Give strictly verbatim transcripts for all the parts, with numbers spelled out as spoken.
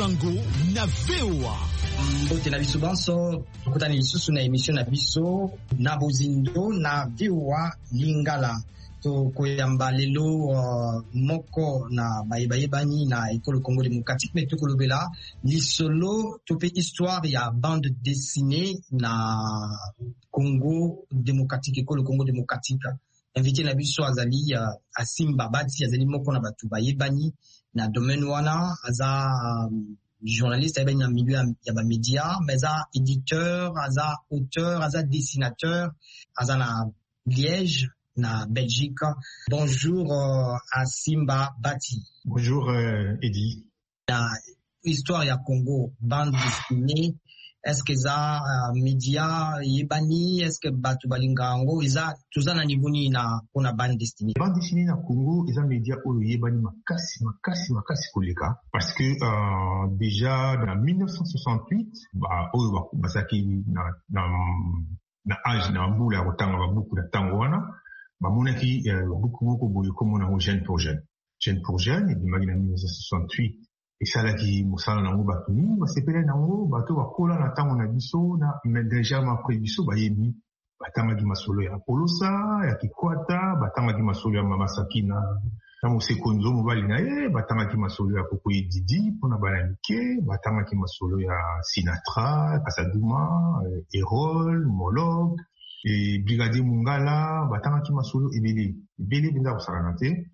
Isango na V O A. Mbote na biso banso tukutani lisusu na emission na biso na bozindo na V O A Lingala to koyamba lelo uh, moko na bayebayebani na ekolo Congo démocratique mais tokolobela lisolo tope histoire ya bande dessinée na Congo démocratique ekolo Congo démocratique. Invité na biso azali uh, Asimba Bati azali moko na batu bayebani na domaine wana aza um, journaliste à ben milieu ya ba média mais aza éditeur aza auteur aza dessinateur aza na Liège na Belgique. Bonjour euh, à Simba Bati. Bonjour euh, Eddie. La histoire ya Congo bande dessinée, est-ce que ça uh, média yebani, est-ce que batu balingango iza tuzana nibuni na kuna bande dessinée. Bande dessinée na Congo iza média oyo yebani makasi makasi makasi koleka parce que euh, déjà dans mille neuf cent soixante-huit ba oyo basaki na na na âge na mbula ya kotanga ba beaucoup de tango wana bamonaki beaucoup beaucoup boye comme on a jeune pour jeune jeune pour jeune et bimaki na mille neuf cent soixante-huit esalaki mosala nango bato mingi basepele nango bato bakola na ntango na biso na déjà mapres biso bayebi batangaki masolo ya Apolosa ya Kikwata batangaki masolo ya Mama Sakina na Moseko Nzo mobali na ye batangaki masolo ya Pokoye Didi mpona bana mike batangaki masolo ya Sinatra Kasaduma Erol Molok et Brigadier Mungala batangaki masolo ebele ebele benda kosakana te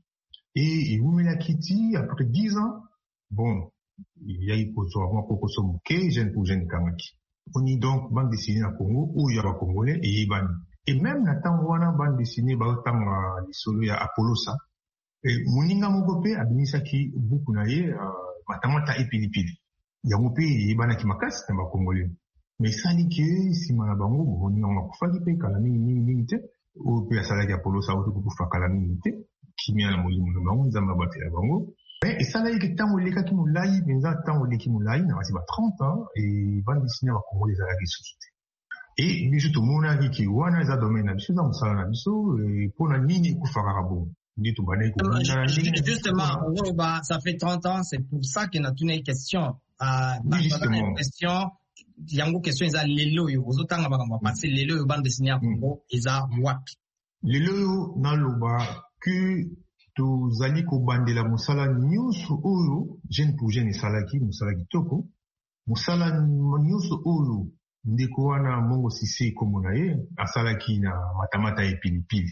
et Iwumela Kiti après dix ans bon il y a eu kozwa mwa kokoso moke jeune pour jeune kamaki on y donc bande dessinée na Congo oyo ya ba congolais et yebani et même na tango wana bande dessinée baotanga lisolo ya Apolosa et moninga moko pe abimisaki buku na ye matamata epilipili yango pe yebanaki makasi na ba congolais mais sali ke sima na bango moninga makufaki pe kala mingi mingi mingi te oyo pe asalaki Apolosa oyo kukufa kala mingi te kimia na molimo na bango nzamba batela bango. Mais ça là, il y a tant de qui nous l'aïe, mais ça tant de qui nous l'aïe, c'est pas trente ans et bande dessinée va Congo les arabes société. Et mais surtout mon avis qui wana za domaine na ça on ça na biso et pour la ligne ku farabo. Dit tout bané ko. Justement, bah ça fait trente ans, c'est pour ça qu'on a une question à une question yango question eza lelo yo ozotanga ba passer lelo yo bande dessinée à Congo eza wapi. Lelo na loba que tozali kobandela mosala nyonso oyo jeune pour jeune esalaki mosala kitoko mosala nyonso oyo ndeko wana Mongo Sise komona ye asalaki na matamata epilipili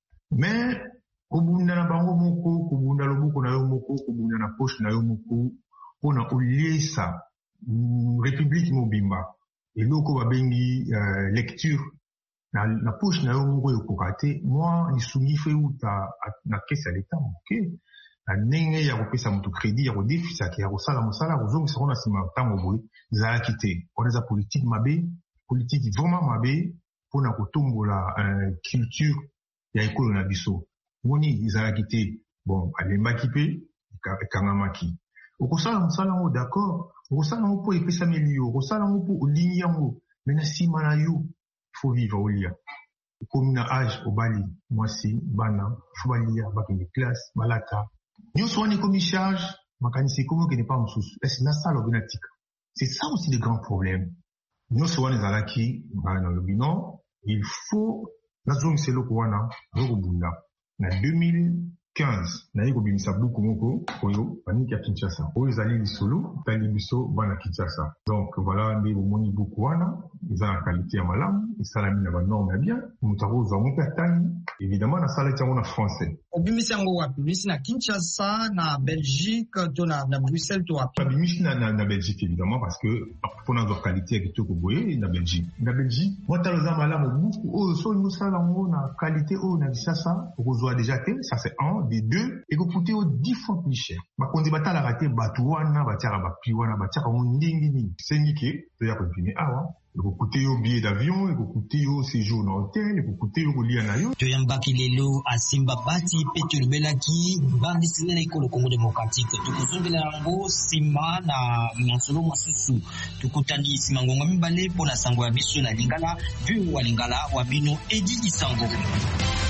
mais kobunda na bango moko kobunda loboko na yo moko kobunda na poche na yo moko mpona oliesa république mobimba eloko babengi uh, lecture na na poche na yo moko ekoka te moi lisungi fe uta na kesi ya leta moke na ndenge ya kopesa moto crédit ya kodefisaki ya kosala mosala kozongisa ngo na nsima ntango boye ezalaki te wana eza politique mabe politique vraiment mabe mpona kotombola uh, culture ya ekolo na biso moni ezalaki te bon alembaki mpe ekangamaki okosala mosala yango d'accord okosala yango mpo epesameli yo okosala yango mpo olingi yango me na nsima na yo faut vivre au lia. Comme na âge au bali, moi si, bana, faut balia, bakende classe, balata. Nous sommes comme charge, makanisi comme que n'est pas moussous. Est-ce na ça l'obinatique? C'est ça aussi le grand problème. Nous sommes les alaki, dans le bilan, il faut, la zone c'est le kouana, Rogobunda. Na deux mille quinze, na yiko bimisa buku moko, oyo, paniki ya Kinshasa. Oyo zali lisolo, tali biso, bana Kinshasa. Donc voilà, ndi omoni buku wana, ils ont la qualité à malam, ils sont la mine à norme bien, nous avons un peu évidemment, na salle est en français. Obimisi yango wapi? Obimisi na Kinshasa, na Belgique, to na, na Bruxelles, to wapi? Obimisi na, na, na Belgique, évidemment, parce que, pour notre qualité, avec tout Koboye, na Belgique. Na Belgique, moi, t'as le malam, beaucoup, oh, so, nous, ça, là, na qualité, oh, na Kinshasa, vous déjà été, ça c'est un, des deux, et vous coûtez au dix fois plus cher. Ma kondi bata la raté, batouana, batiara, bapiwana, batiara, on ndingi, c'est niqué, c'est-à-dire qu'on finit, ah, ouais. Il faut coûter au billet d'avion, il faut coûter au séjour dans l'hôtel, il faut coûter au lit à l'avion. Toyambaki lelo Asimba Bati Petul Belaki bande dessinée na ekolo Congo démocratique tukuzongela yango sima na masolo masusu tukutani sima ngonga mibale pona sango ya biso na Lingala vu wa Lingala wa bino Edi Isango.